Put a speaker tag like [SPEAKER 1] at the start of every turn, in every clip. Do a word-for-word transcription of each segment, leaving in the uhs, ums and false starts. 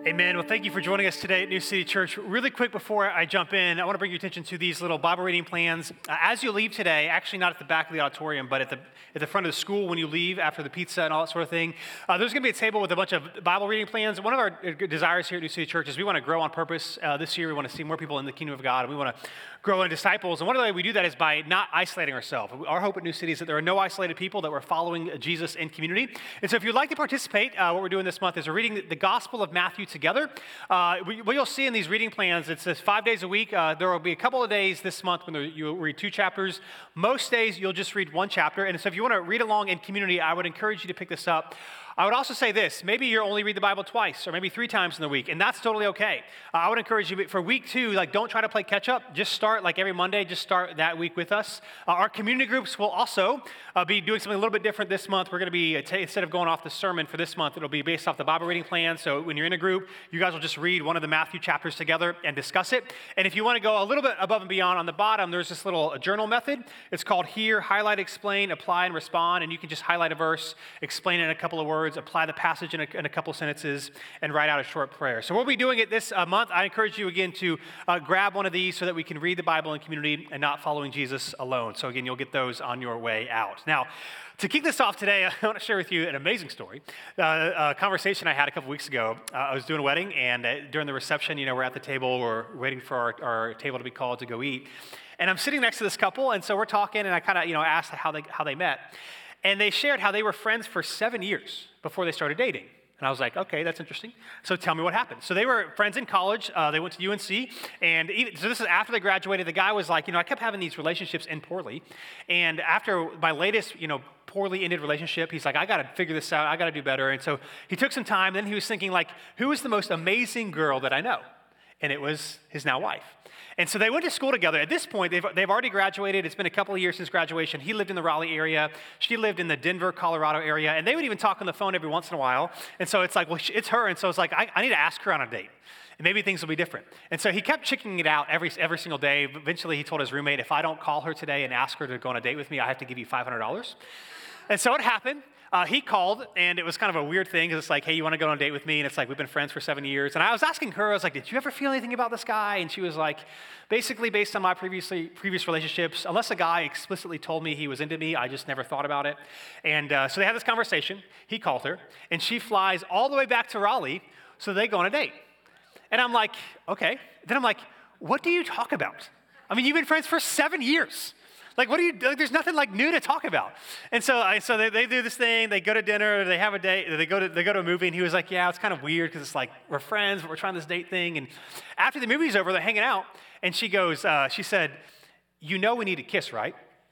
[SPEAKER 1] Amen. Well, thank you for joining us today at New City Church. Really quick before I jump in, I want to bring your attention to these little Bible reading plans. Uh, as you leave today, actually not at the back of the auditorium, but at the at the front of the school when you leave after the pizza and all that sort of thing, uh, there's going to be a table with a bunch of Bible reading plans. One of our desires here at New City Church is we want to grow on purpose. Uh, this year, we want to see more people in the kingdom of God, and we want to grow in disciples. And one of the ways we do that is by not isolating ourselves. Our hope at New City is that there are no isolated people, that we're following Jesus in community. And so if you'd like to participate, uh, what we're doing this month is we're reading the Gospel of Matthew together. Uh, what you'll see in these reading plans, it says five days a week. Uh, there will be a couple of days this month when there, you'll read two chapters. Most days, you'll just read one chapter. And so if you want to read along in community, I would encourage you to pick this up. I would also say this, maybe you only read the Bible twice or maybe three times in the week, and that's totally okay. Uh, I would encourage you, for week two, like don't try to play catch up. Just start like every Monday, just start that week with us. Uh, our community groups will also uh, be doing something a little bit different this month. We're going to be, uh, t- instead of going off the sermon for this month, it'll be based off the Bible reading plan. So when you're in a group, you guys will just read one of the Matthew chapters together and discuss it. And if you want to go a little bit above and beyond, on the bottom, there's this little uh, journal method. It's called Hear, Highlight, Explain, Apply, and Respond. And you can just highlight a verse, explain it in a couple of words, apply the passage In a, in a couple sentences, and write out a short prayer. So we'll be doing it this uh, month. I encourage you again to uh, grab one of these so that we can read the Bible in community and not following Jesus alone. So again, you'll get those on your way out. Now, to kick this off today, I want to share with you an amazing story. Uh, a conversation I had a couple weeks ago. Uh, I was doing a wedding, and uh, during the reception, you know, we're at the table, we're waiting for our, our table to be called to go eat. And I'm sitting next to this couple, and so we're talking, and I kind of, you know, asked how they how they met. And they shared how they were friends for seven years before they started dating. And I was like, okay, that's interesting. So tell me what happened. So they were friends in college. Uh, they went to U N C. And even, so this is after they graduated. The guy was like, you know, I kept having these relationships end poorly. And after my latest, you know, poorly ended relationship, he's like, I got to figure this out. I got to do better. And so he took some time. Then he was thinking, like, who is the most amazing girl that I know? And it was his now wife. And so they went to school together. At this point, they've, they've already graduated. It's been a couple of years since graduation. He lived in the Raleigh area. She lived in the Denver, Colorado area. And they would even talk on the phone every once in a while. And so it's like, well, it's her. And so it's like, I, I need to ask her on a date. And maybe things will be different. And so he kept checking it out every every single day. Eventually, he told his roommate, if I don't call her today and ask her to go on a date with me, I have to give you five hundred dollars. And so it happened. Uh, he called, and it was kind of a weird thing, because it's like, hey, you want to go on a date with me? And it's like, we've been friends for seven years. And I was asking her, I was like, did you ever feel anything about this guy? And she was like, basically, based on my previously previous relationships, unless a guy explicitly told me he was into me, I just never thought about it. And uh, so they had this conversation. He called her, and she flies all the way back to Raleigh, so they go on a date. And I'm like, okay. Then I'm like, what do you talk about? I mean, you've been friends for seven years. Like, what do you, like, there's nothing like new to talk about. And so I, so they, they do this thing, they go to dinner, they have a date, they go to they go to a movie, and he was like, yeah, it's kind of weird, because it's like, we're friends, but we're trying this date thing. And after the movie's over, they're hanging out, and she goes, uh, she said, you know we need to kiss, right?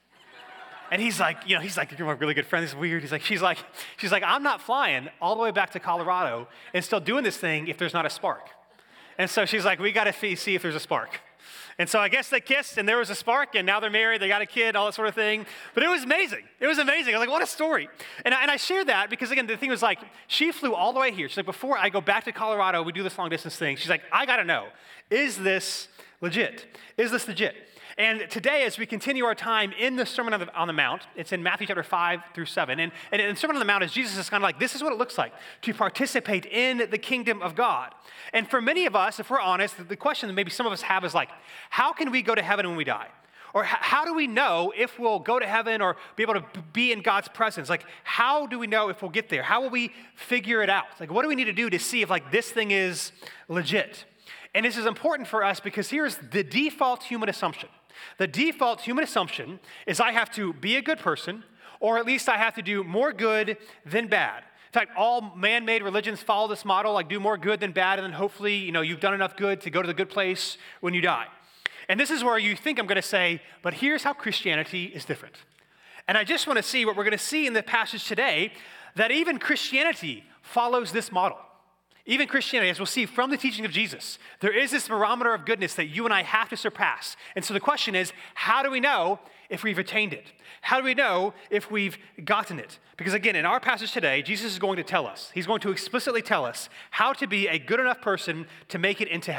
[SPEAKER 1] And he's like, you know, he's like, you're my really good friend, this is weird. He's like, she's like, she's like, I'm not flying all the way back to Colorado and still doing this thing if there's not a spark. And so she's like, we got to see if there's a spark. And so I guess they kissed, and there was a spark, and now they're married, they got a kid, all that sort of thing. But it was amazing. It was amazing. I was like, what a story. And I, and I shared that because, again, the thing was like, she flew all the way here. She's like, before I go back to Colorado, we do this long-distance thing. She's like, I got to know, is this legit? Is this legit? And today, as we continue our time in the Sermon on the, on the Mount, it's in Matthew chapter five through seven. And, and in the Sermon on the Mount, is Jesus is kind of like, this is what it looks like to participate in the kingdom of God. And for many of us, if we're honest, the question that maybe some of us have is like, how can we go to heaven when we die? Or how do we know if we'll go to heaven or be able to be in God's presence? Like, how do we know if we'll get there? How will we figure it out? Like, what do we need to do to see if, like, this thing is legit? And this is important for us because here's the default human assumption. The default human assumption is I have to be a good person, or at least I have to do more good than bad. In fact, all man-made religions follow this model, like do more good than bad, and then hopefully, you know, you've done enough good to go to the good place when you die. And this is where you think I'm going to say, but here's how Christianity is different. And I just want to see what we're going to see in the passage today, that even Christianity follows this model. Even Christianity, as we'll see from the teaching of Jesus, there is this barometer of goodness that you and I have to surpass. And so the question is, how do we know if we've attained it? How do we know if we've gotten it? Because again, in our passage today, Jesus is going to tell us, he's going to explicitly tell us how to be a good enough person to make it into heaven.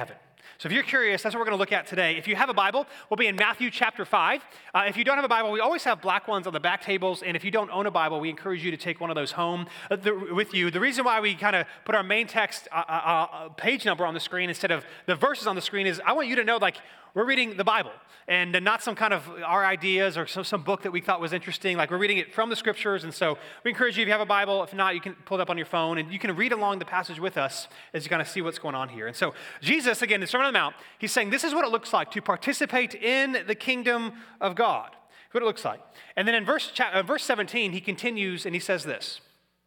[SPEAKER 1] So if you're curious, that's what we're going to look at today. If you have a Bible, we'll be in Matthew chapter five. Uh, if you don't have a Bible, we always have black ones on the back tables. And if you don't own a Bible, we encourage you to take one of those home uh, the, with you. The reason why we kind of put our main text uh, uh, uh, page number on the screen instead of the verses on the screen is I want you to know, like, we're reading the Bible and not some kind of our ideas or some, some book that we thought was interesting. Like, we're reading it from the scriptures. And so we encourage you, if you have a Bible, if not, you can pull it up on your phone and you can read along the passage with us as you kind of see what's going on here. And so Jesus, again, the Sermon on the Mount, he's saying this is what it looks like to participate in the kingdom of God. What it looks like. And then in verse, uh, verse seventeen, he continues and he says this: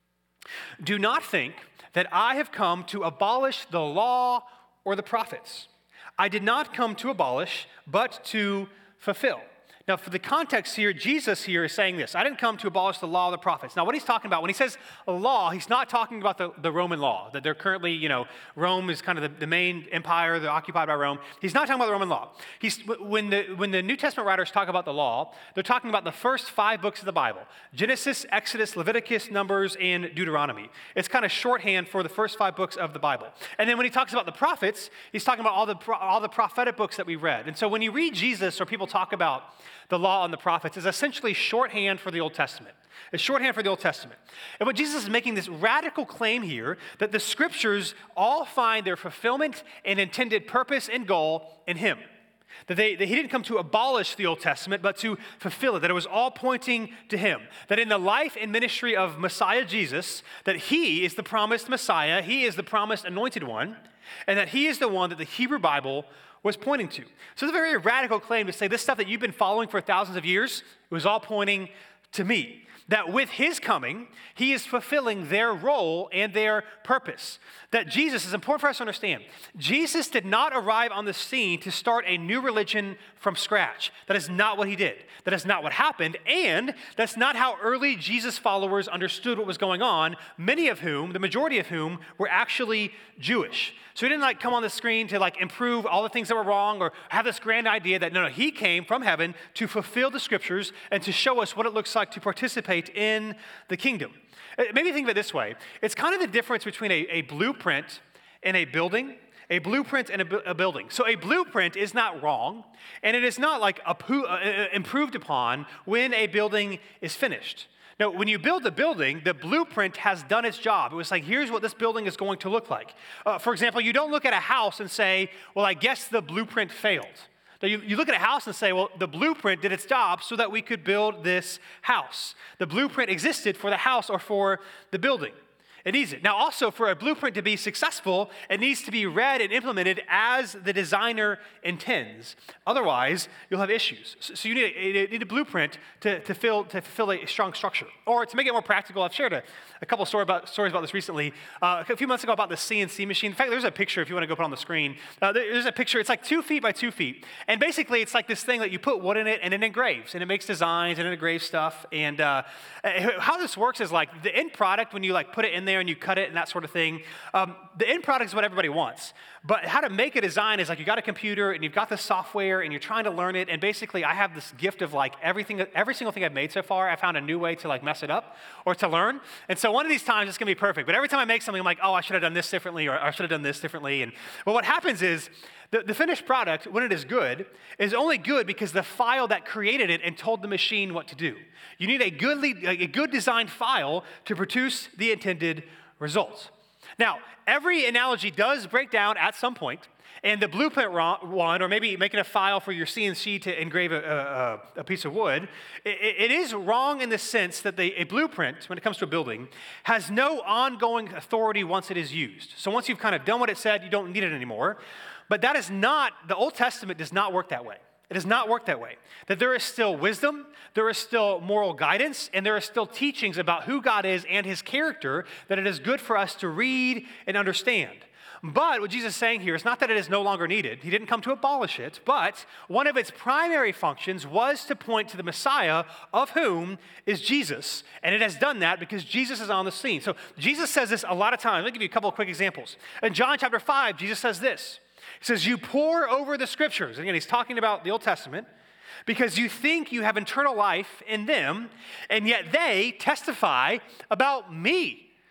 [SPEAKER 1] "Do not think that I have come to abolish the law or the prophets. I did not come to abolish, but to fulfill." Now, for the context here, Jesus here is saying this: I didn't come to abolish the law of the prophets. Now, what he's talking about, when he says law, he's not talking about the, the Roman law, that they're currently, you know, Rome is kind of the, the main empire, they're occupied by Rome. He's not talking about the Roman law. He's, when, the, when the New Testament writers talk about the law, they're talking about the first five books of the Bible: Genesis, Exodus, Leviticus, Numbers, and Deuteronomy. It's kind of shorthand for the first five books of the Bible. And then when he talks about the prophets, he's talking about all the, all the prophetic books that we read. And so when you read Jesus or people talk about the law and the prophets, is essentially shorthand for the Old Testament. It's shorthand for the Old Testament. And what Jesus is making this radical claim here, that the scriptures all find their fulfillment and intended purpose and goal in him. That, they, that he didn't come to abolish the Old Testament, but to fulfill it. That it was all pointing to him. That in the life and ministry of Messiah Jesus, that he is the promised Messiah, he is the promised anointed one, and that he is the one that the Hebrew Bible was pointing to. So it's a very radical claim to say this stuff that you've been following for thousands of years, it was all pointing to me. That with his coming, he is fulfilling their role and their purpose. That Jesus, is important for us to understand, Jesus did not arrive on the scene to start a new religion from scratch. That is not what he did. That is not what happened, and that's not how early Jesus followers understood what was going on, many of whom, the majority of whom, were actually Jewish. So he didn't like come on the screen to like improve all the things that were wrong or have this grand idea that no, no, he came from heaven to fulfill the scriptures and to show us what it looks like to participate in the kingdom. Maybe think of it this way. It's kind of the difference between a, a blueprint and a building. A blueprint and a, a building. So a blueprint is not wrong, and it is not like a, uh, improved upon when a building is finished. Now, when you build a building, the blueprint has done its job. It was like, here's what this building is going to look like. Uh, for example, you don't look at a house and say, well, I guess the blueprint failed. Now, you, you look at a house and say, well, the blueprint did its job so that we could build this house. The blueprint existed for the house or for the building. It needs it. Now, also, for a blueprint to be successful, it needs to be read and implemented as the designer intends. Otherwise, you'll have issues. So, so you need a, you need a blueprint to, to, fill, to fulfill a strong structure. Or to make it more practical, I've shared a, a couple story about, stories about this recently. Uh, a few months ago about the C N C machine. In fact, there's a picture if you want to go put on the screen. Uh, there's a picture. It's like two feet by two feet. And basically, it's like this thing that you put wood in it and it engraves. And it makes designs and it engraves stuff. And uh, how this works is like the end product, when you like put it in there and you cut it and that sort of thing. Um, the end product is what everybody wants. But how to make a design is like you got a computer and you've got the software and you're trying to learn it. And basically I have this gift of like everything, every single thing I've made so far, I found a new way to like mess it up or to learn. And so one of these times it's gonna be perfect. But every time I make something, I'm like, oh, I should have done this differently or I should have done this differently. And well, what happens is the, the finished product, when it is good, is only good because the file that created it and told the machine what to do. You need a good, a good designed file to produce the intended results. Now, every analogy does break down at some point, and the blueprint one, or maybe making a file for your C N C to engrave a, a, a piece of wood, it, it is wrong in the sense that the, a blueprint, when it comes to a building, has no ongoing authority once it is used. So once you've kind of done what it said, you don't need it anymore. But that is not, the Old Testament does not work that way. It does not work that way. That there is still wisdom, there is still moral guidance, and there are still teachings about who God is and his character that it is good for us to read and understand. But what Jesus is saying here is not that it is no longer needed. He didn't come to abolish it, but one of its primary functions was to point to the Messiah, of whom is Jesus. And it has done that because Jesus is on the scene. So Jesus says this a lot of times. Let me give you a couple of quick examples. In John chapter five, Jesus says this. He says, you pore over the scriptures. Again, he's talking about the Old Testament. Because you think you have eternal life in them, and yet they testify about me.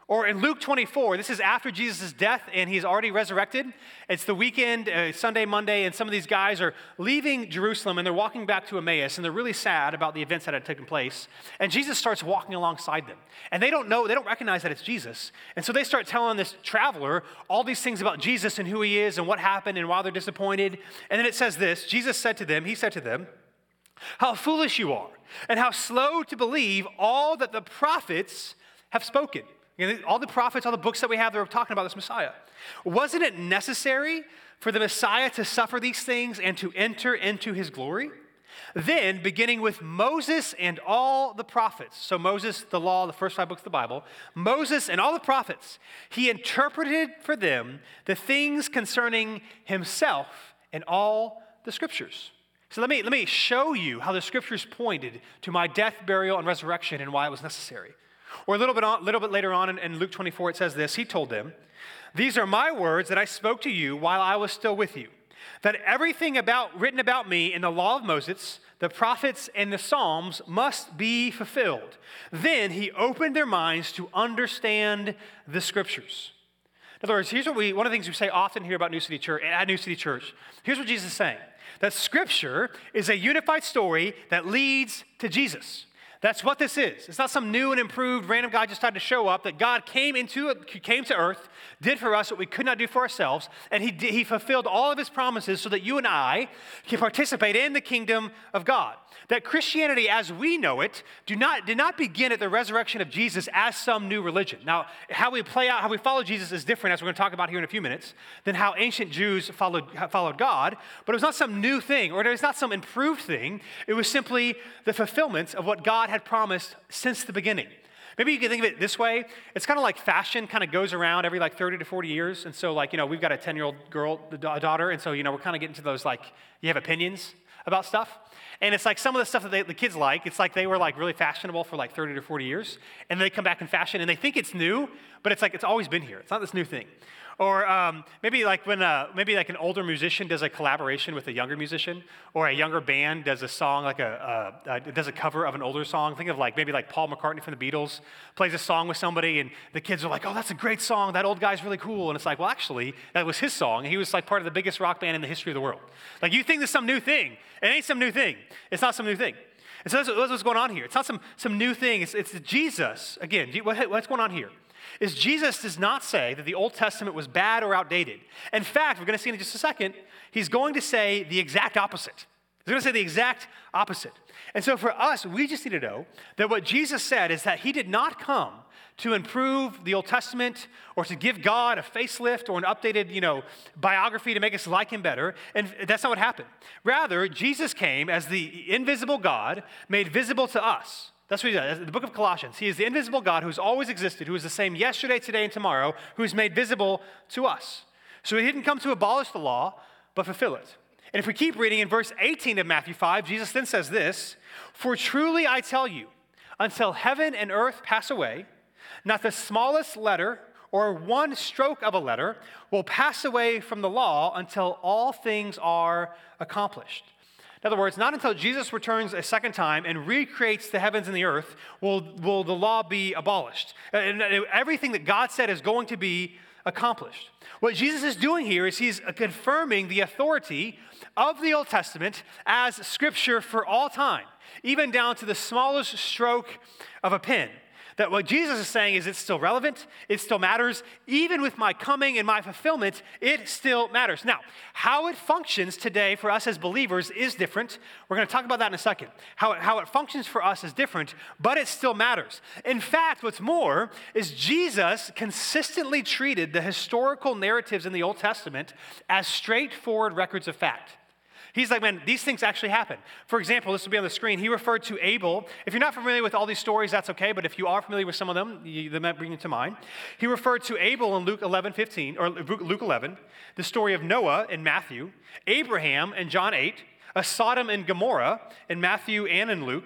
[SPEAKER 1] Or in Luke twenty-four, this is after Jesus' death and he's already resurrected. It's the weekend, uh, Sunday, Monday, and some of these guys are leaving Jerusalem and they're walking back to Emmaus and they're really sad about the events that had taken place. And Jesus starts walking alongside them. And they don't know, they don't recognize that it's Jesus. And so they start telling this traveler all these things about Jesus and who he is and what happened and why they're disappointed. And then it says this, Jesus said to them, he said to them, "How foolish you are and how slow to believe all that the prophets have spoken." You know, all the prophets, all the books that we have that are talking about this Messiah. Wasn't it necessary for the Messiah to suffer these things and to enter into his glory? Then, beginning with Moses and all the prophets, so Moses, the law, the first five books of the Bible, Moses and all the prophets, he interpreted for them the things concerning himself and all the scriptures. So let me, let me show you how the scriptures pointed to my death, burial, and resurrection and why it was necessary. Or a little bit, on, little bit later on in, in Luke twenty-four, it says this. He told them, "These are my words that I spoke to you while I was still with you, that everything about written about me in the law of Moses, the prophets, and the Psalms must be fulfilled." Then he opened their minds to understand the scriptures. In other words, here's what we, one of the things we say often here about New City Church, at New City Church. Here's what Jesus is saying, that scripture is a unified story that leads to Jesus. That's what this is. It's not some new and improved random guy just decided to show up, that God came into came to earth, did for us what we could not do for ourselves, and he, did, he fulfilled all of his promises so that you and I can participate in the kingdom of God. That Christianity as we know it do not, did not begin at the resurrection of Jesus as some new religion. Now, how we play out, how we follow Jesus is different, as we're going to talk about here in a few minutes, than how ancient Jews followed, followed God, but it was not some new thing, or it was not some improved thing. It was simply the fulfillment of what God had promised since the beginning. Maybe you can think of it this way. It's kind of like fashion kind of goes around every like thirty to forty years. And so like, you know, we've got a ten-year-old girl, a daughter, and so, you know, we're kind of getting to those like, you have opinions about stuff. And it's like some of the stuff that they, the kids like, it's like they were like really fashionable for like thirty to forty years. And they come back in fashion and they think it's new, but it's like it's always been here. It's not this new thing. Or um, maybe like when uh, maybe like an older musician does a collaboration with a younger musician, or a younger band does a song like a uh, uh, does a cover of an older song. Think of like maybe like Paul McCartney from the Beatles plays a song with somebody, and the kids are like, "Oh, that's a great song. That old guy's really cool." And it's like, well, actually, that was his song, and he was like part of the biggest rock band in the history of the world. Like you think this is some new thing? It ain't some new thing. It's not some new thing. And so that's, that's what's going on here. It's not some some new thing. It's, it's Jesus again. What, what's going on here? Is Jesus does not say that the Old Testament was bad or outdated. In fact, we're going to see in just a second, he's going to say the exact opposite. He's going to say the exact opposite. And so for us, we just need to know that what Jesus said is that he did not come to improve the Old Testament or to give God a facelift or an updated, you know, biography to make us like him better. And that's not what happened. Rather, Jesus came as the invisible God made visible to us. That's what he does. The book of Colossians. He is the invisible God who has always existed, who is the same yesterday, today, and tomorrow, who is made visible to us. So he didn't come to abolish the law, but fulfill it. And if we keep reading in verse eighteen of Matthew five, Jesus then says this, "For truly I tell you, until heaven and earth pass away, not the smallest letter or one stroke of a letter will pass away from the law until all things are accomplished." In other words, not until Jesus returns a second time and recreates the heavens and the earth will, will the law be abolished. And everything that God said is going to be accomplished. What Jesus is doing here is he's confirming the authority of the Old Testament as scripture for all time, even down to the smallest stroke of a pen. That what Jesus is saying is it's still relevant, it still matters, even with my coming and my fulfillment, it still matters. Now, how it functions today for us as believers is different. We're going to talk about that in a second. How it, how it functions for us is different, but it still matters. In fact, what's more is Jesus consistently treated the historical narratives in the Old Testament as straightforward records of fact. He's like, man, these things actually happen. For example, this will be on the screen. He referred to Abel. If you're not familiar with all these stories, that's okay. But if you are familiar with some of them, you, they might bring you to mind. He referred to Abel in Luke eleven fifteen, or Luke eleven, the story of Noah in Matthew, Abraham in John eight, a Sodom and Gomorrah in Matthew and in Luke,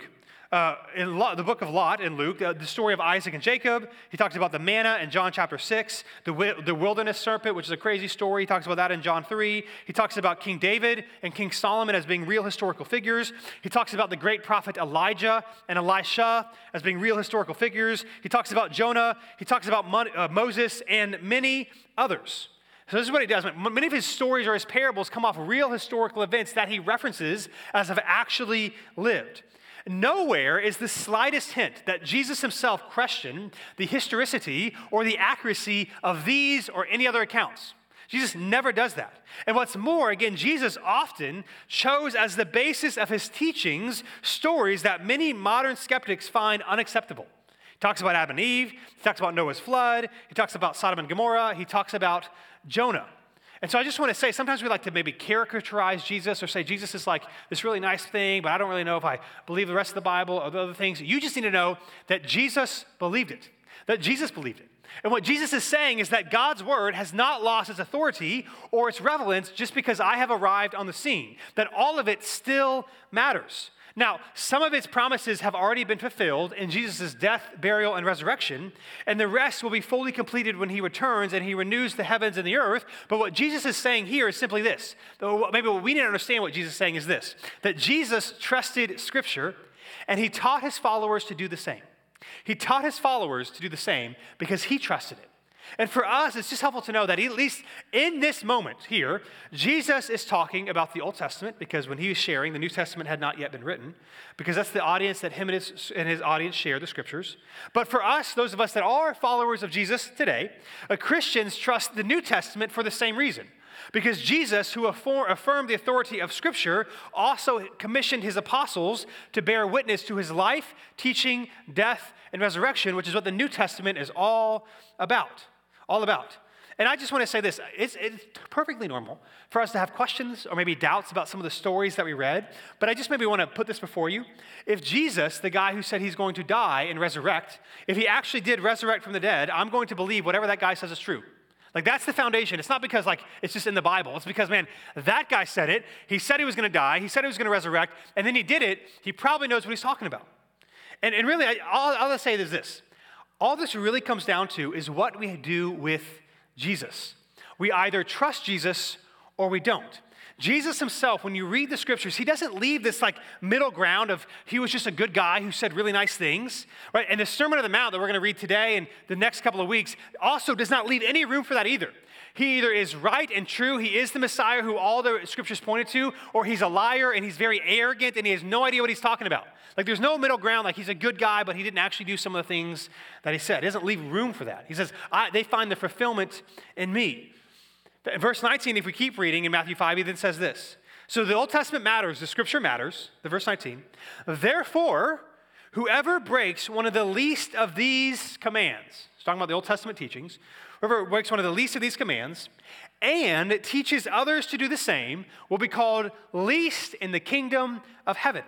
[SPEAKER 1] Uh, in Lot, the book of Lot in Luke, uh, the story of Isaac and Jacob. He talks about the manna in John chapter six, the, wi- the wilderness serpent, which is a crazy story. He talks about that in John three. He talks about King David and King Solomon as being real historical figures. He talks about the great prophet Elijah and Elisha as being real historical figures. He talks about Jonah. He talks about Mon- uh, Moses and many others. So this is what he does. Many of his stories or his parables come off real historical events that he references as have actually lived. Nowhere is the slightest hint that Jesus himself questioned the historicity or the accuracy of these or any other accounts. Jesus never does that. And what's more, again, Jesus often chose as the basis of his teachings stories that many modern skeptics find unacceptable. He talks about Adam and Eve. He talks about Noah's flood. He talks about Sodom and Gomorrah. He talks about Jonah. And so I just want to say, sometimes we like to maybe caricaturize Jesus or say Jesus is like this really nice thing, but I don't really know if I believe the rest of the Bible or the other things. You just need to know that Jesus believed it, that Jesus believed it. And what Jesus is saying is that God's word has not lost its authority or its relevance just because I have arrived on the scene, that all of it still matters. Now, some of its promises have already been fulfilled in Jesus' death, burial, and resurrection, and the rest will be fully completed when he returns and he renews the heavens and the earth. But what Jesus is saying here is simply this. Maybe what we need to understand what Jesus is saying is this, that Jesus trusted Scripture and he taught his followers to do the same. He taught his followers to do the same because he trusted it. And for us, it's just helpful to know that at least in this moment here, Jesus is talking about the Old Testament because when he was sharing, the New Testament had not yet been written, because that's the audience that him and his, and his audience share the Scriptures. But for us, those of us that are followers of Jesus today, uh, Christians trust the New Testament for the same reason. Because Jesus, who affirmed the authority of Scripture, also commissioned his apostles to bear witness to his life, teaching, death, and resurrection, which is what the New Testament is all about. All about. And I just want to say this, it's, it's perfectly normal for us to have questions or maybe doubts about some of the stories that we read, but I just maybe want to put this before you. If Jesus, the guy who said he's going to die and resurrect, if he actually did resurrect from the dead, I'm going to believe whatever that guy says is true. Like, that's the foundation. It's not because, like, it's just in the Bible. It's because, man, that guy said it. He said he was going to die. He said he was going to resurrect, and then he did it. He probably knows what he's talking about. And, and really, I, all, all I'll say is this. All this really comes down to is what we do with Jesus. We either trust Jesus or we don't. Jesus himself, when you read the Scriptures, he doesn't leave this like middle ground of he was just a good guy who said really nice things, right? And the Sermon on the Mount that we're going to read today and the next couple of weeks also does not leave any room for that either. He either is right and true, he is the Messiah who all the Scriptures pointed to, or he's a liar and he's very arrogant and he has no idea what he's talking about. Like, there's no middle ground, like he's a good guy, but he didn't actually do some of the things that he said. He doesn't leave room for that. He says, I, they find the fulfillment in me. In verse nineteen, if we keep reading in Matthew five, he then says this. So the Old Testament matters, the Scripture matters, the verse nineteen. Therefore, whoever breaks one of the least of these commands, he's talking about the Old Testament teachings, whoever breaks one of the least of these commands and teaches others to do the same will be called least in the kingdom of heaven.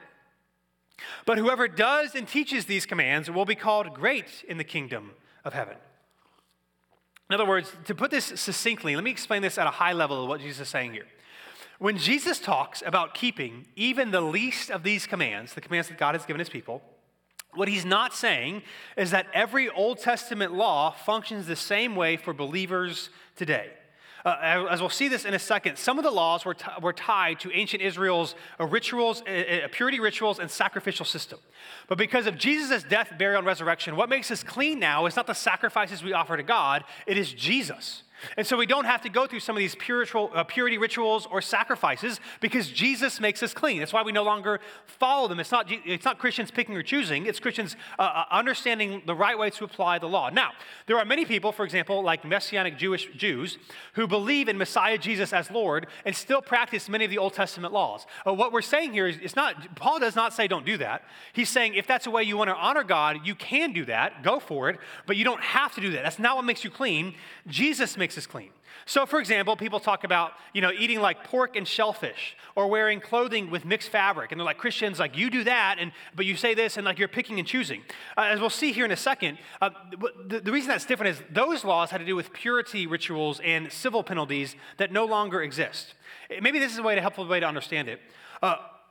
[SPEAKER 1] But whoever does and teaches these commands will be called great in the kingdom of heaven. In other words, to put this succinctly, let me explain this at a high level of what Jesus is saying here. When Jesus talks about keeping even the least of these commands, the commands that God has given his people, what he's not saying is that every Old Testament law functions the same way for believers today. Uh, as we'll see this in a second, some of the laws were, t- were tied to ancient Israel's uh, rituals, uh, purity rituals, and sacrificial system. But because of Jesus' death, burial, and resurrection, what makes us clean now is not the sacrifices we offer to God, it is Jesus. And so we don't have to go through some of these uh, purity rituals or sacrifices because Jesus makes us clean. That's why we no longer follow them. It's not, it's not Christians picking or choosing. It's Christians uh, understanding the right way to apply the law. Now, there are many people, for example, like Messianic Jewish Jews, who believe in Messiah Jesus as Lord and still practice many of the Old Testament laws. Uh, what we're saying here is, it's not, Paul does not say don't do that. He's saying if that's a way you want to honor God, you can do that. Go for it. But you don't have to do that. That's not what makes you clean. Jesus makes us clean. So, for example, people talk about, you know, eating like pork and shellfish or wearing clothing with mixed fabric. And they're like, Christians, like, you do that, and but you say this, and like you're picking and choosing. Uh, as we'll see here in a second, uh, the, the reason that's different is those laws had to do with purity rituals and civil penalties that no longer exist. Maybe this is a way to helpful way to understand it. Uh,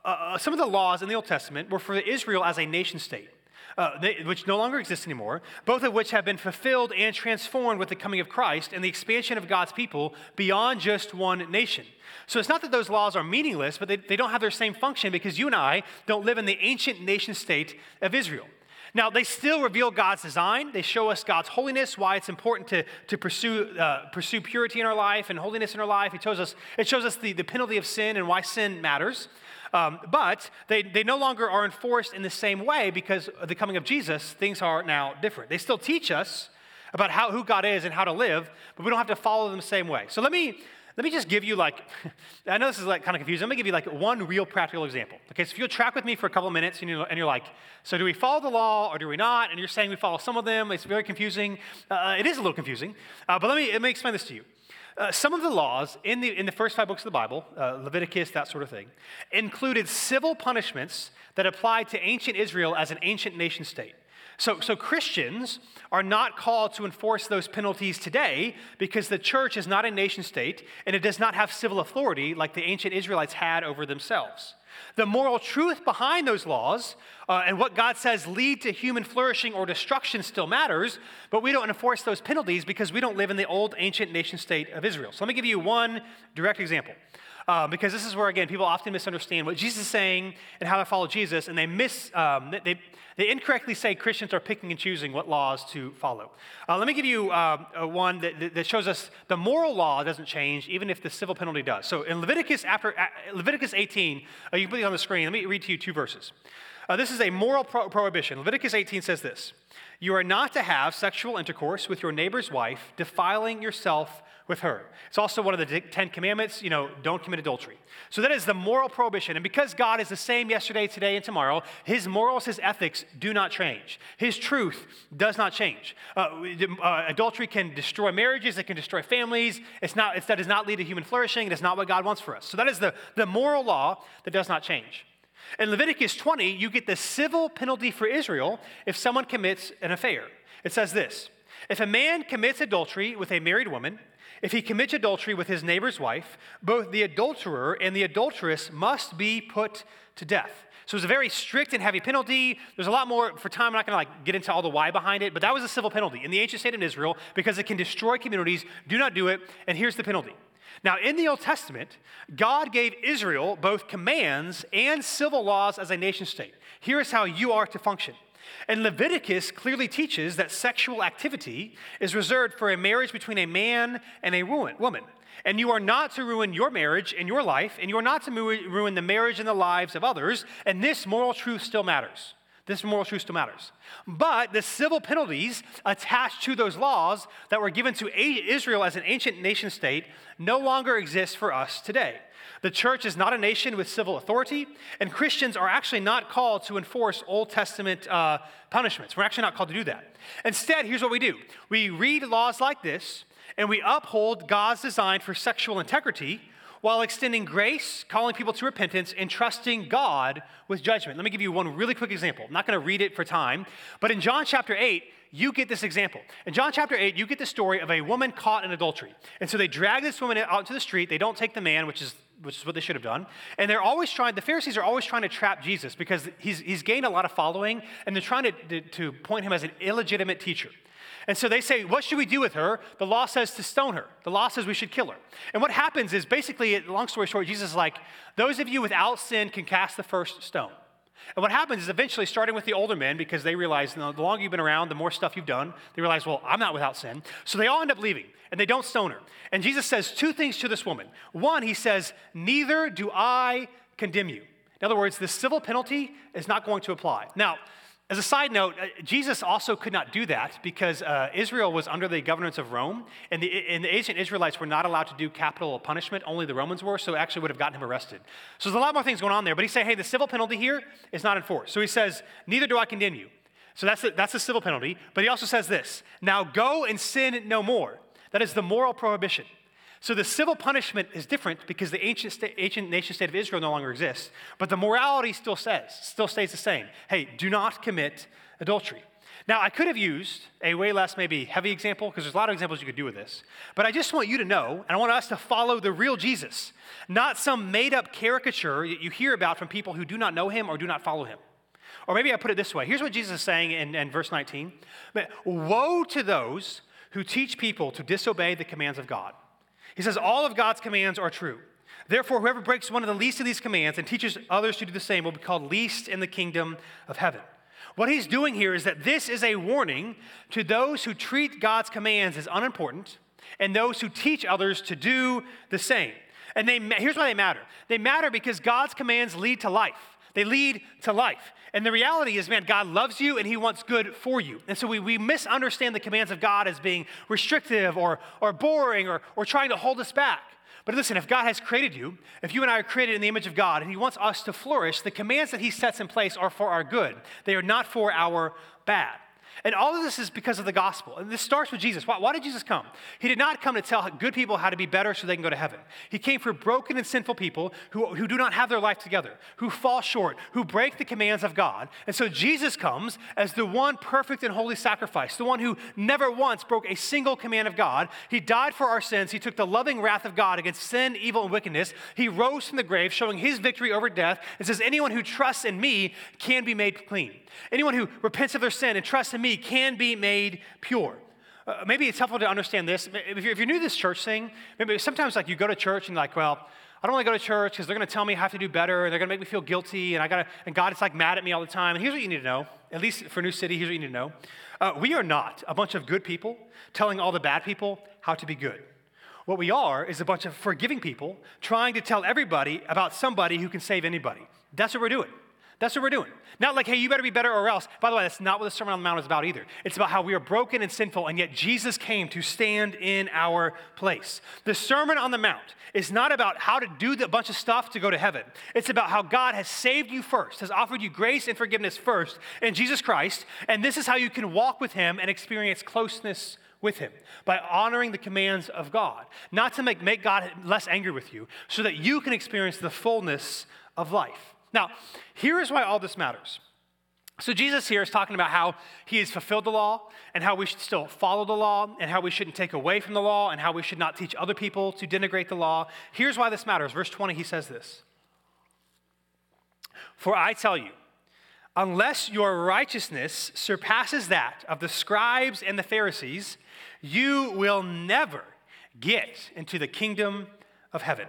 [SPEAKER 1] uh, some of the laws in the Old Testament were for Israel as a nation state, uh, they, which no longer exists anymore, both of which have been fulfilled and transformed with the coming of Christ and the expansion of God's people beyond just one nation. So it's not that those laws are meaningless, but they, they don't have their same function because you and I don't live in the ancient nation state of Israel. Now, they still reveal God's design. They show us God's holiness, why it's important to, to pursue, uh, pursue purity in our life and holiness in our life. It shows us, it shows us the, the penalty of sin and why sin matters. Um, but they, they no longer are enforced in the same way because of the coming of Jesus. Things are now different. They still teach us about how, who God is and how to live, but we don't have to follow them the same way. So let me... Let me just give you like, I know this is like kind of confusing. Let me give you like one real practical example. Okay, so if you'll track with me for a couple of minutes and you're, and you're like, so do we follow the law or do we not? And you're saying we follow some of them. It's very confusing. Uh, it is a little confusing, uh, but let me, let me explain this to you. Uh, some of the laws in the, in the first five books of the Bible, uh, Leviticus, that sort of thing, included civil punishments that applied to ancient Israel as an ancient nation state. So, so Christians are not called to enforce those penalties today because the church is not a nation state and it does not have civil authority like the ancient Israelites had over themselves. The moral truth behind those laws uh, and what God says lead to human flourishing or destruction still matters, but we don't enforce those penalties because we don't live in the old ancient nation state of Israel. So let me give you one direct example. Uh, because this is where, again, people often misunderstand what Jesus is saying and how to follow Jesus, and they miss, um, they, they incorrectly say Christians are picking and choosing what laws to follow. Uh, let me give you uh, one that, that shows us the moral law doesn't change, even if the civil penalty does. So in Leviticus, after uh, Leviticus eighteen, uh, you can put it on the screen. Let me read to you two verses. Uh, this is a moral pro- prohibition. Leviticus eighteen says this: "You are not to have sexual intercourse with your neighbor's wife, defiling yourself with her." It's also one of the Ten Commandments, you know, don't commit adultery. So that is the moral prohibition. And because God is the same yesterday, today, and tomorrow, his morals, his ethics do not change. His truth does not change. Uh, uh, adultery can destroy marriages. It can destroy families. It's not, it's, that does not lead to human flourishing. It is not what God wants for us. So that is the, the moral law that does not change. In Leviticus twenty, you get the civil penalty for Israel if someone commits an affair. It says this: "If a man commits adultery with a married woman, if he commits adultery with his neighbor's wife, both the adulterer and the adulteress must be put to death." So it's a very strict and heavy penalty. There's a lot more. For time, I'm not going to like get into all the why behind it, but that was a civil penalty in the ancient state of Israel because it can destroy communities. Do not do it, and here's the penalty. Now, in the Old Testament, God gave Israel both commands and civil laws as a nation state. Here is how you are to function. And Leviticus clearly teaches that sexual activity is reserved for a marriage between a man and a woman. And you are not to ruin your marriage and your life, and you are not to ruin the marriage and the lives of others, and this moral truth still matters. This moral truth still matters. But the civil penalties attached to those laws that were given to Israel as an ancient nation state no longer exist for us today. The church is not a nation with civil authority, and Christians are actually not called to enforce Old Testament uh, punishments. We're actually not called to do that. Instead, here's what we do. We read laws like this, and we uphold God's design for sexual integrity while extending grace, calling people to repentance, and trusting God with judgment. Let me give you one really quick example. I'm not going to read it for time, but in John chapter eight, you get this example. In John chapter eight, you get the story of a woman caught in adultery. And so they drag this woman out to the street. They don't take the man, which is which is what they should have done. And they're always trying, the Pharisees are always trying to trap Jesus because he's, he's gained a lot of following, and they're trying to, to, to point him as an illegitimate teacher. And so they say, what should we do with her? The law says to stone her. The law says we should kill her. And what happens is basically, long story short, Jesus is like, those of you without sin can cast the first stone. And what happens is eventually, starting with the older men, because they realize, you know, the longer you've been around, the more stuff you've done, they realize, well, I'm not without sin. So they all end up leaving, and they don't stone her. And Jesus says two things to this woman. One, he says, neither do I condemn you. In other words, the civil penalty is not going to apply. Now, as a side note, uh, Jesus also could not do that because uh, Israel was under the governance of Rome, and the, and the ancient Israelites were not allowed to do capital punishment. Only the Romans were, so it actually would have gotten him arrested. So there's a lot more things going on there, but he's saying, hey, the civil penalty here is not enforced. So he says, neither do I condemn you. So that's the, that's the civil penalty, but he also says this: now go and sin no more. That is the moral prohibition. So the civil punishment is different because the ancient, state, ancient nation state of Israel no longer exists, but the morality still says, still stays the same. Hey, do not commit adultery. Now, I could have used a way less maybe heavy example, because there's a lot of examples you could do with this. But I just want you to know, and I want us to follow the real Jesus, not some made-up caricature that you hear about from people who do not know him or do not follow him. Or maybe I put it this way. Here's what Jesus is saying in, in verse nineteen. Woe to those who teach people to disobey the commands of God. He says, all of God's commands are true. Therefore, whoever breaks one of the least of these commands and teaches others to do the same will be called least in the kingdom of heaven. What he's doing here is that this is a warning to those who treat God's commands as unimportant and those who teach others to do the same. And they, here's why they matter. They matter because God's commands lead to life. They lead to life. And the reality is, man, God loves you and he wants good for you. And so we, we misunderstand the commands of God as being restrictive or, or boring or, or trying to hold us back. But listen, if God has created you, if you and I are created in the image of God and he wants us to flourish, the commands that he sets in place are for our good. They are not for our bad. And all of this is because of the gospel. And this starts with Jesus. Why, why did Jesus come? He did not come to tell good people how to be better so they can go to heaven. He came for broken and sinful people who, who do not have their life together, who fall short, who break the commands of God. And so Jesus comes as the one perfect and holy sacrifice, the one who never once broke a single command of God. He died for our sins. He took the loving wrath of God against sin, evil, and wickedness. He rose from the grave, showing his victory over death. It says, anyone who trusts in me can be made clean. Anyone who repents of their sin and trusts in me can be made pure. Uh, maybe it's helpful to understand this. If you're, if you're new to this church thing, maybe sometimes like you go to church and you're like, well, I don't want to go to church because they're going to tell me I have to do better, and they're going to make me feel guilty, and I got to, and God is like mad at me all the time. And here's what you need to know, at least for New City, here's what you need to know. Uh, we are not a bunch of good people telling all the bad people how to be good. What we are is a bunch of forgiving people trying to tell everybody about somebody who can save anybody. That's what we're doing. That's what we're doing. Not like, hey, you better be better or else. By the way, that's not what the Sermon on the Mount is about either. It's about how we are broken and sinful, and yet Jesus came to stand in our place. The Sermon on the Mount is not about how to do a bunch of stuff to go to heaven. It's about how God has saved you first, has offered you grace and forgiveness first in Jesus Christ, and this is how you can walk with him and experience closeness with him, by honoring the commands of God, not to make, make God less angry with you, so that you can experience the fullness of life. Now, here is why all this matters. So Jesus here is talking about how he has fulfilled the law and how we should still follow the law and how we shouldn't take away from the law and how we should not teach other people to denigrate the law. Here's why this matters. Verse twenty, he says this. For I tell you, unless your righteousness surpasses that of the scribes and the Pharisees, you will never get into the kingdom of heaven.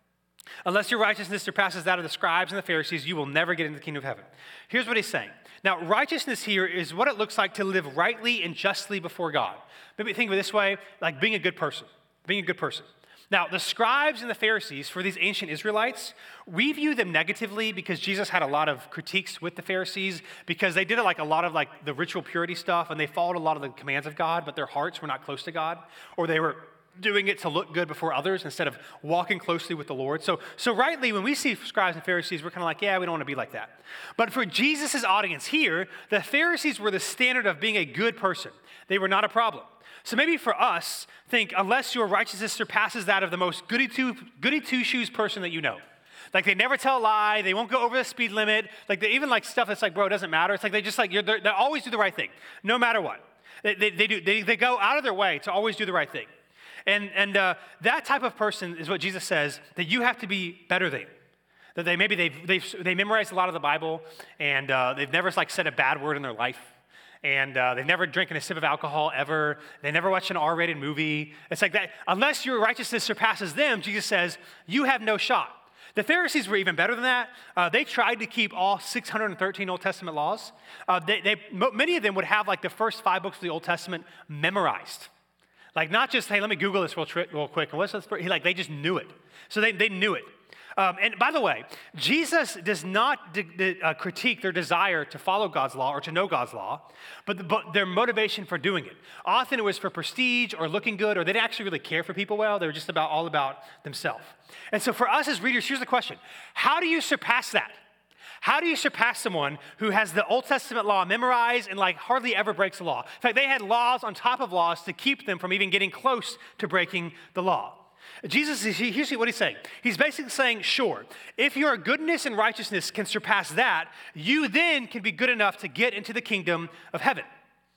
[SPEAKER 1] Unless your righteousness surpasses that of the scribes and the Pharisees, you will never get into the kingdom of heaven. Here's what he's saying. Now, righteousness here is what it looks like to live rightly and justly before God. Maybe think of it this way, like being a good person, being a good person. Now, the scribes and the Pharisees, for these ancient Israelites, we view them negatively because Jesus had a lot of critiques with the Pharisees because they did like a lot of like the ritual purity stuff and they followed a lot of the commands of God, but their hearts were not close to God, or they were doing it to look good before others instead of walking closely with the Lord. So, so rightly, when we see scribes and Pharisees, we're kind of like, yeah, we don't want to be like that. But for Jesus' audience here, the Pharisees were the standard of being a good person. They were not a problem. So maybe for us, think, unless your righteousness surpasses that of the most goody two, goody two-shoes person that you know. Like they never tell a lie, they won't go over the speed limit, like they even like stuff that's like, bro, it doesn't matter. It's like they just like, you're, they always do the right thing, no matter what. They, they, they, do, they, they go out of their way to always do the right thing. And, and uh, that type of person is what Jesus says that you have to be better than. That they maybe they've, they've they memorized a lot of the Bible and uh, they've never like said a bad word in their life. And uh, they've never drinking a sip of alcohol ever. They never watched an R-rated movie. It's like that. Unless your righteousness surpasses them, Jesus says, you have no shot. The Pharisees were even better than that. Uh, they tried to keep all six hundred thirteen Old Testament laws. Uh, they, they, many of them would have like the first five books of the Old Testament memorized. Like not just, hey, let me Google this real, tri- real quick. And what's this? He, like they just knew it. So they, they knew it. Um, and by the way, Jesus does not de- de- uh, critique their desire to follow God's law or to know God's law, but, the, but their motivation for doing it. Often it was for prestige or looking good, or they didn't actually really care for people well. They were just about all about themselves. And so for us as readers, here's the question. How do you surpass that? How do you surpass someone who has the Old Testament law memorized and like hardly ever breaks the law? In fact, they had laws on top of laws to keep them from even getting close to breaking the law. Jesus, here's what he's saying. He's basically saying, sure, if your goodness and righteousness can surpass that, you then can be good enough to get into the kingdom of heaven.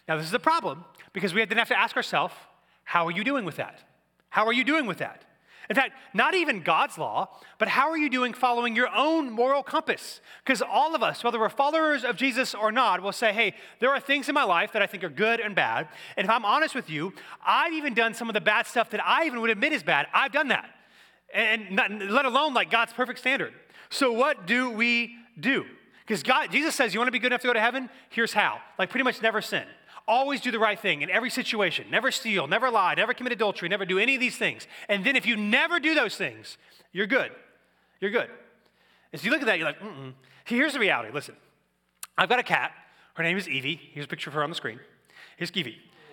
[SPEAKER 1] Now, this is a problem because we then have to ask ourselves, how are you doing with that? How are you doing with that? In fact, not even God's law, but how are you doing following your own moral compass? Because all of us, whether we're followers of Jesus or not, will say, hey, there are things in my life that I think are good and bad. And if I'm honest with you, I've even done some of the bad stuff that I even would admit is bad. I've done that. And not, let alone like God's perfect standard. So what do we do? Because God, Jesus says, you want to be good enough to go to heaven? Here's how. Like pretty much never sin. Always do the right thing in every situation. Never steal, never lie, never commit adultery, never do any of these things. And then if you never do those things, you're good. You're good. And so you look at that, you're like, mm-mm. Here's the reality. Listen, I've got a cat. Her name is Evie. Here's a picture of her on the screen. Here's Evie.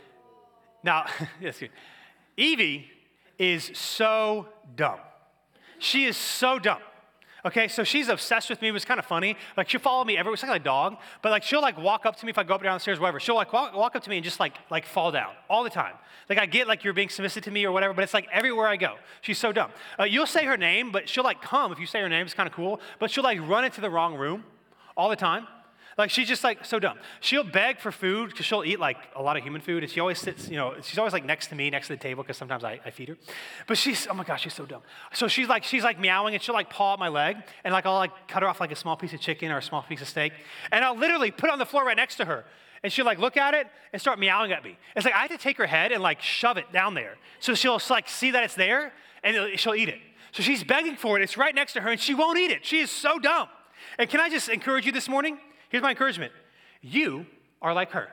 [SPEAKER 1] Now, yes, Evie is so dumb. She is so dumb. Okay, so she's obsessed with me. It was kind of funny. Like, she'll follow me everywhere. It's like a dog. But, like, she'll, like, walk up to me if I go up and down the stairs, whatever. She'll, like, walk, walk up to me and just, like, like fall down all the time. Like, I get, like, you're being submissive to me or whatever, but it's, like, everywhere I go. She's so dumb. Uh, you'll say her name, but she'll, like, come if you say her name. It's kind of cool. But she'll, like, run into the wrong room all the time. Like, she's just, like, so dumb. She'll beg for food because she'll eat, like, a lot of human food. And she always sits, you know, she's always, like, next to me, next to the table because sometimes I, I feed her. But she's, oh, my gosh, she's so dumb. So she's, like, she's, like, meowing, and she'll, like, paw at my leg. And, like, I'll, like, cut her off, like, a small piece of chicken or a small piece of steak. And I'll literally put it on the floor right next to her. And she'll, like, look at it and start meowing at me. It's like I have to take her head and, like, shove it down there. So she'll, like, see that it's there, and she'll eat it. So she's begging for it. It's right next to her, and she won't eat it. She is so dumb. And can I just encourage you this morning? Here's my encouragement. You are like her.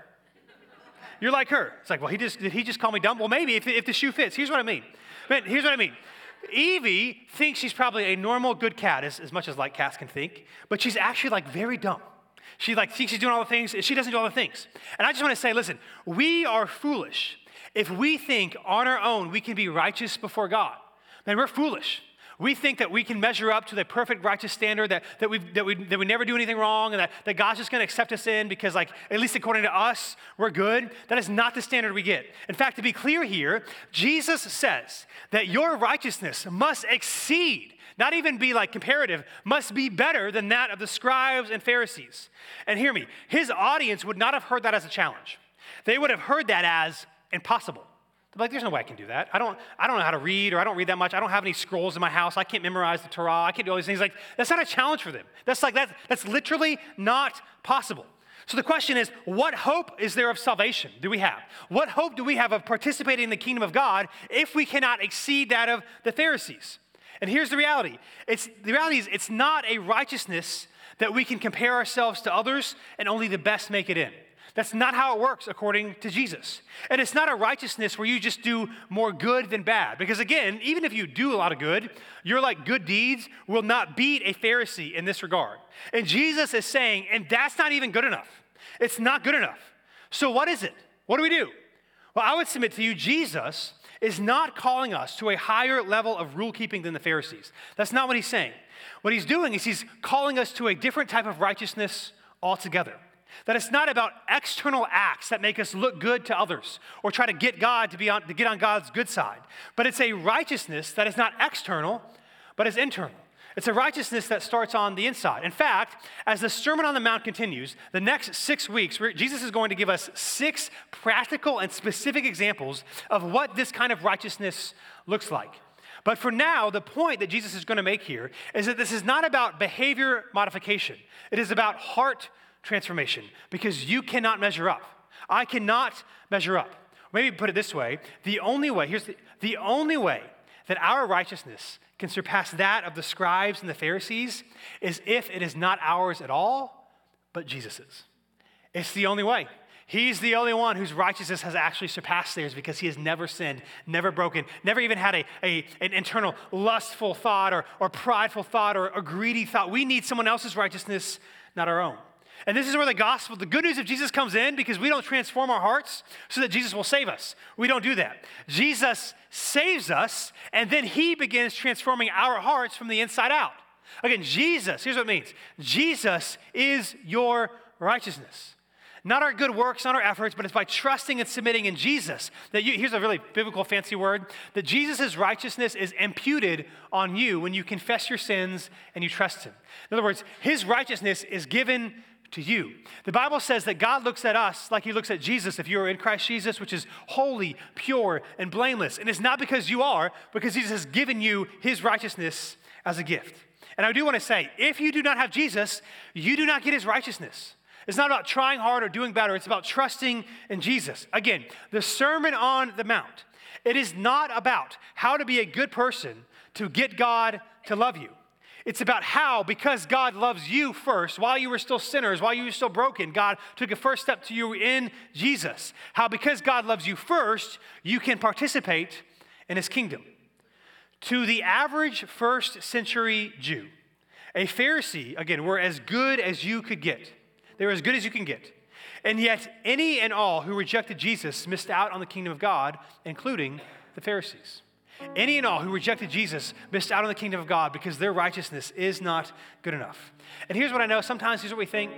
[SPEAKER 1] You're like her. It's like, well, he just did he just call me dumb? Well, maybe if, if the shoe fits. Here's what I mean. Man, here's what I mean. Evie thinks she's probably a normal, good cat, as, as much as like cats can think, but she's actually like very dumb. She like thinks she's doing all the things, and she doesn't do all the things. And I just want to say, listen, we are foolish if we think on our own we can be righteous before God. Man, we're foolish. We think that we can measure up to the perfect righteous standard, that, that, we that, we, that we never do anything wrong, and that, that God's just going to accept us in because, like, at least according to us, we're good. That is not the standard we get. In fact, to be clear here, Jesus says that your righteousness must exceed, not even be like comparative, must be better than that of the scribes and Pharisees. And hear me, his audience would not have heard that as a challenge. They would have heard that as impossible. Like, there's no way I can do that. I don't, I don't know how to read, or I don't read that much. I don't have any scrolls in my house. I can't memorize the Torah. I can't do all these things. Like, that's not a challenge for them. That's like, that, that's literally not possible. So the question is, what hope is there of salvation do we have? What hope do we have of participating in the kingdom of God if we cannot exceed that of the Pharisees? And here's the reality. It's, the reality is it's not a righteousness that we can compare ourselves to others and only the best make it in. That's not how it works according to Jesus. And it's not a righteousness where you just do more good than bad. Because again, even if you do a lot of good, your like good deeds will not beat a Pharisee in this regard. And Jesus is saying, and that's not even good enough. It's not good enough. So what is it? What do we do? Well, I would submit to you, Jesus is not calling us to a higher level of rule keeping than the Pharisees. That's not what he's saying. What he's doing is he's calling us to a different type of righteousness altogether. That it's not about external acts that make us look good to others or try to get God to be on, to get on God's good side. But it's a righteousness that is not external, but is internal. It's a righteousness that starts on the inside. In fact, as the Sermon on the Mount continues, the next six weeks, Jesus is going to give us six practical and specific examples of what this kind of righteousness looks like. But for now, the point that Jesus is going to make here is that this is not about behavior modification. It is about heart transformation, because you cannot measure up. I cannot measure up. Maybe put it this way, the only way, here's the, the only way that our righteousness can surpass that of the scribes and the Pharisees is if it is not ours at all, but Jesus's. It's the only way. He's the only one whose righteousness has actually surpassed theirs because he has never sinned, never broken, never even had a, a, an internal lustful thought or, or prideful thought or a greedy thought. We need someone else's righteousness, not our own. And this is where the gospel, the good news of Jesus comes in, because we don't transform our hearts so that Jesus will save us. We don't do that. Jesus saves us, and then he begins transforming our hearts from the inside out. Again, Jesus, here's what it means. Jesus is your righteousness. Not our good works, not our efforts, but it's by trusting and submitting in Jesus. That you, here's a really biblical fancy word, that Jesus' righteousness is imputed on you when you confess your sins and you trust him. In other words, his righteousness is given to you. The Bible says that God looks at us like he looks at Jesus if you are in Christ Jesus, which is holy, pure, and blameless. And it's not because you are, because Jesus has given you his righteousness as a gift. And I do want to say, if you do not have Jesus, you do not get his righteousness. It's not about trying hard or doing better. It's about trusting in Jesus. Again, the Sermon on the Mount, it is not about how to be a good person to get God to love you. It's about how, because God loves you first, while you were still sinners, while you were still broken, God took a first step to you in Jesus. How, because God loves you first, you can participate in his kingdom. To the average first century Jew, a Pharisee, again, were as good as you could get. They were as good as you can get. And yet, any and all who rejected Jesus missed out on the kingdom of God, including the Pharisees. Any and all who rejected Jesus missed out on the kingdom of God because their righteousness is not good enough. And here's what I know. Sometimes here's what we think.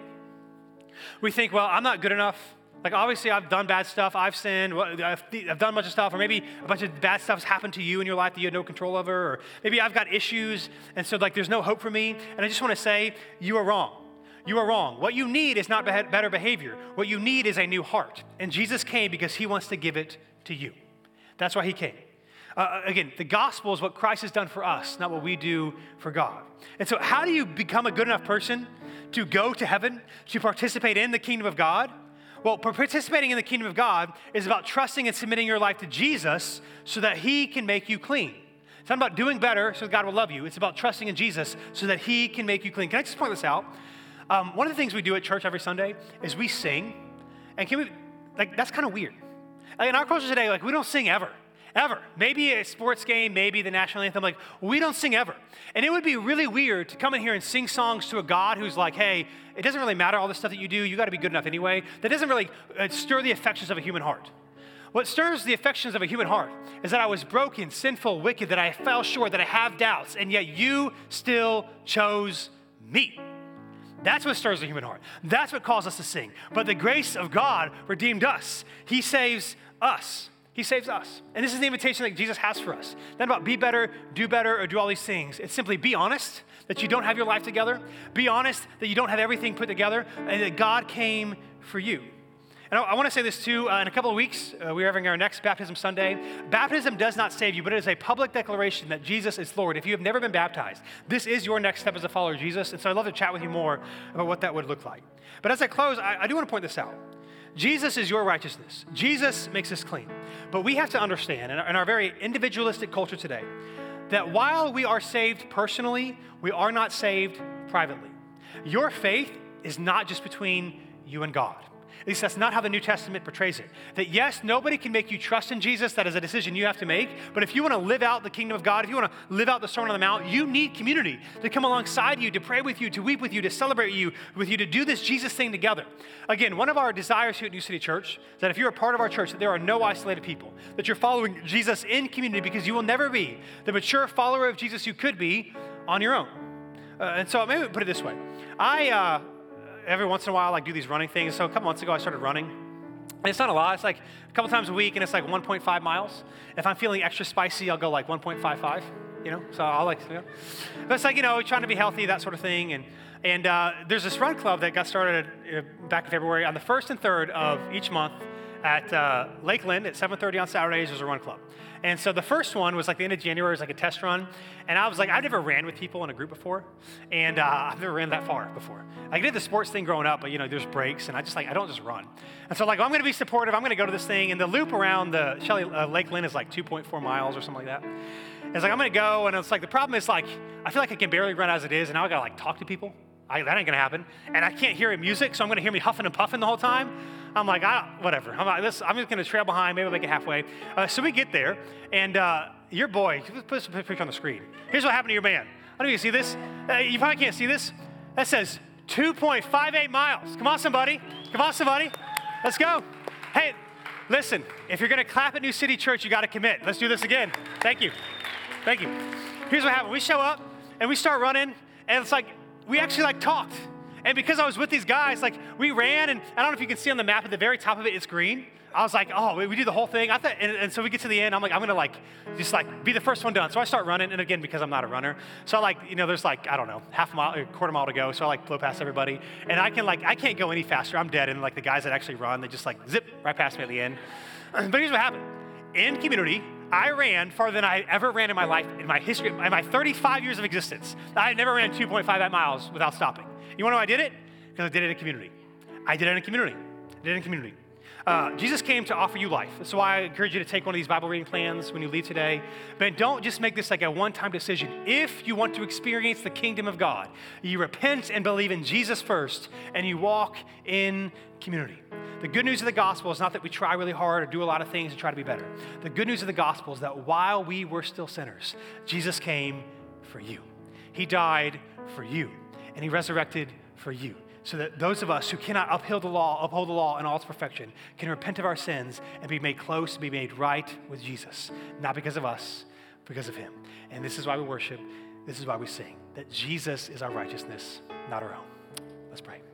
[SPEAKER 1] We think, well, I'm not good enough. Like, obviously, I've done bad stuff. I've sinned. I've, I've done a bunch of stuff. Or maybe a bunch of bad stuff's happened to you in your life that you had no control over. Or maybe I've got issues, and so, like, there's no hope for me. And I just want to say, you are wrong. You are wrong. What you need is not better behavior. What you need is a new heart. And Jesus came because he wants to give it to you. That's why he came. Uh, again, the gospel is what Christ has done for us, not what we do for God. And so how do you become a good enough person to go to heaven, to participate in the kingdom of God? Well, participating in the kingdom of God is about trusting and submitting your life to Jesus so that he can make you clean. It's not about doing better so that God will love you. It's about trusting in Jesus so that he can make you clean. Can I just point this out? Um, one of the things we do at church every Sunday is we sing. And can we, like, that's kind of weird. Like, in our culture today, like, we don't sing ever. Ever. Maybe a sports game, maybe the national anthem. Like, we don't sing ever. And it would be really weird to come in here and sing songs to a God who's like, hey, it doesn't really matter all the stuff that you do. You got to be good enough anyway. That doesn't really uh, stir the affections of a human heart. What stirs the affections of a human heart is that I was broken, sinful, wicked, that I fell short, that I have doubts, and yet you still chose me. That's what stirs the human heart. That's what calls us to sing. But the grace of God redeemed us. He saves us. He saves us. And this is the invitation that Jesus has for us. Not about be better, do better, or do all these things. It's simply be honest that you don't have your life together. Be honest that you don't have everything put together, and that God came for you. And I, I want to say this too. Uh, in a couple of weeks, uh, we're having our next Baptism Sunday. Baptism does not save you, but it is a public declaration that Jesus is Lord. If you have never been baptized, this is your next step as a follower of Jesus. And so I'd love to chat with you more about what that would look like. But as I close, I, I do want to point this out. Jesus is your righteousness. Jesus makes us clean. But we have to understand, in our, in our very individualistic culture today, that while we are saved personally, we are not saved privately. Your faith is not just between you and God. At least that's not how the New Testament portrays it. That yes, nobody can make you trust in Jesus. That is a decision you have to make. But if you want to live out the kingdom of God, if you want to live out the Sermon on the Mount, you need community to come alongside you, to pray with you, to weep with you, to celebrate you, with you, to do this Jesus thing together. Again, one of our desires here at New City Church is that if you're a part of our church, that there are no isolated people, that you're following Jesus in community, because you will never be the mature follower of Jesus you could be on your own. Uh, and so maybe put it this way. I... Uh, Every once in a while, I like do these running things. So a couple months ago, I started running. And it's not a lot. It's like a couple times a week, and it's like one point five miles. If I'm feeling extra spicy, I'll go like one point five five, you know? So I'll like, you know. But it's like, you know, trying to be healthy, that sort of thing. And and uh, there's this run club that got started uh, back in February. On the first and third of each month at uh, Lakeland at seven thirty on Saturdays, there's a run club. And so the first one was like the end of January, it was like a test run. And I was like, I've never ran with people in a group before. And uh, I've never ran that far before. I did the sports thing growing up, but you know, there's breaks, and I just like, I don't just run. And so like, well, I'm gonna be supportive, I'm gonna go to this thing, and the loop around the Shelley uh, Lakeland is like two point four miles or something like that. And it's like, I'm gonna go, and it's like, the problem is like, I feel like I can barely run as it is, and now I gotta like talk to people. I, that ain't gonna happen. And I can't hear music, so I'm gonna hear me huffing and puffing the whole time. I'm like, I, whatever. I'm, like, this, I'm just gonna trail behind, maybe I'll make it halfway. Uh, so we get there, and uh, your boy, put this picture on the screen. Here's what happened to your man. I don't know if you see this. Uh, you probably can't see this. That says two point five eight miles. Come on, somebody. Come on, somebody. Let's go. Hey, listen, if you're gonna clap at New City Church, you gotta commit. Let's do this again. Thank you. Thank you. Here's what happened. We show up, and we start running, and it's like, we actually like talked. And because I was with these guys, like we ran, and I don't know if you can see on the map at the very top of it, it's green. I was like, oh, we, we do the whole thing. I thought, and, and so we get to the end. I'm like, I'm gonna like, just like be the first one done. So I start running, and again, because I'm not a runner, so I like, you know, there's like, I don't know, half a mile, a quarter mile to go. So I like blow past everybody, and I can like, I can't go any faster. I'm dead. And like the guys that actually run, they just like zip right past me at the end. But here's what happened. In community, I ran farther than I ever ran in my life, in my history, in my thirty-five years of existence. I never ran two point five miles without stopping. You wanna know why I did it? Because I did it in community. I did it in community. I did it in community. Uh, Jesus came to offer you life. That's why I encourage you to take one of these Bible reading plans when you leave today. But don't just make this like a one-time decision. If you want to experience the kingdom of God, you repent and believe in Jesus first, and you walk in community. The good news of the gospel is not that we try really hard or do a lot of things and try to be better. The good news of the gospel is that while we were still sinners, Jesus came for you. He died for you, and he resurrected for you, so that those of us who cannot uphold the law, uphold the law in all its perfection, can repent of our sins and be made close, be made right with Jesus. Not because of us, because of him. And this is why we worship. This is why we sing, that Jesus is our righteousness, not our own. Let's pray.